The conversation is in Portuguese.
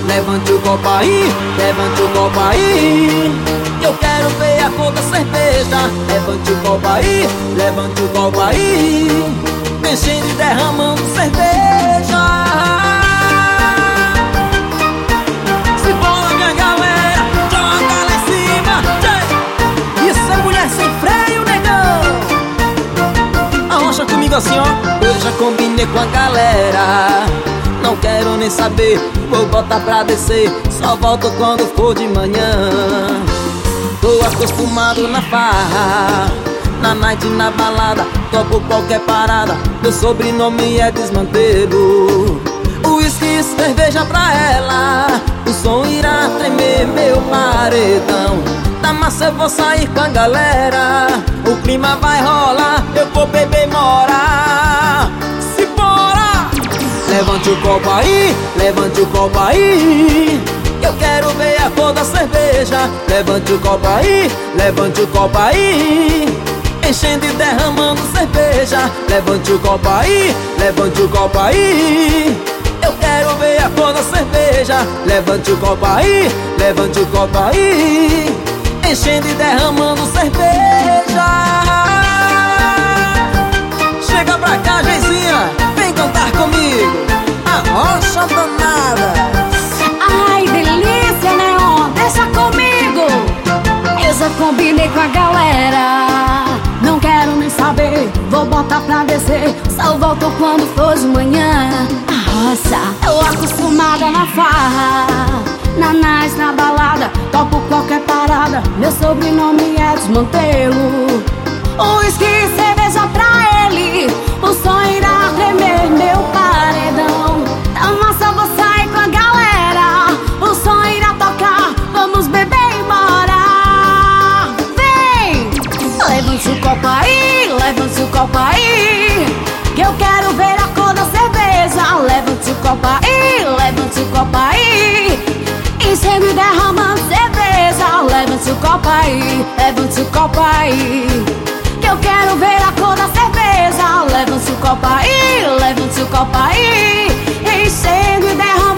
levante o copo aí, levante o copo aí. Eu quero ver a cor da cerveja. Levante o copo aí, levante o copo aí. Enchendo e derramando cerveja. Se bola minha galera, joga lá em cima. Isso é mulher sem freio, negão. Arrocha comigo assim, ó. Eu já combinei com a galera. Não quero nem saber, vou botar pra descer. Só volto quando for de manhã. Tô acostumado na farra, na night, na balada. Topo qualquer parada, meu sobrenome é Desmantelo. Uísque e cerveja pra ela, o som irá tremer meu paredão. Da massa eu vou sair com a galera, o clima vai rolar, eu vou beber e morar. Se bora! Levante o copo aí, levante o copo aí. Eu quero ver a cor da cerveja. Levante o copo aí, levante o copo aí. Enchendo e derramando cerveja. Levante o copo aí, levante o copo aí. Eu quero ver a cor da cerveja. Levante o copo aí, levante o copo aí. Enchendo e derramando cerveja. Chega pra cá, Geizinha, vem cantar comigo. Arrocha danada. Ai, delícia, Neon, deixa comigo. Eu já combinei com a galera. Não quero nem saber, vou botar pra descer. Só volto quando for de manhã. Arrocha, eu acostumada na farra, na night, na balada. Topo qualquer parada, meu sobrenome é Desmantelo. Uísque e cerveja pra ele, o som irá tremer meu paredão. Da massa vou sair com a galera, o som irá tocar, vamos beber e morar. Vem! Levante o copo aí, levante o copo aí, que eu quero ver a cor da cerveja. Levante o copo aí, levante o copo aí. Enchendo e derramando cerveja. Levante o copo aí, levante o copo aí, que eu quero ver a cor da cerveja. Levante o copo aí, levante o copo aí. Enchendo e derramando